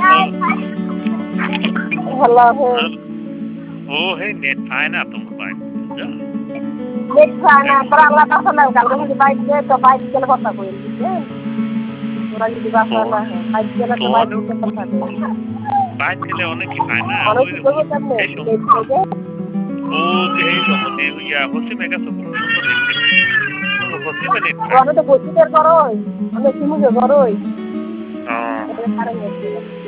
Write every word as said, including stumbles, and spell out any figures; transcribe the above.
ভালো আছে ও হে নেট পায় না তোমার বাইক বুঝছো নেট পায় না তোর আল্লাহ কাছে না কালকে যদি বাইক দে তো বাইক গেলে কথা কই বুঝছেন তোরা যদি বাসা না বাইক গেলে তো বাইক দিতে কথা কই বাইক গেলে অনেকই পায় না অনেক ওই কিছু কেমনে নেট থেকে ও এই জগতে হইয়া হচ্ছে মেগা সুপার সুন্দর দেখতে ও হচ্ছে মানে আমি তো বসিদের করই আমি সিমুকে করই হ্যাঁ এটা কারণ হচ্ছে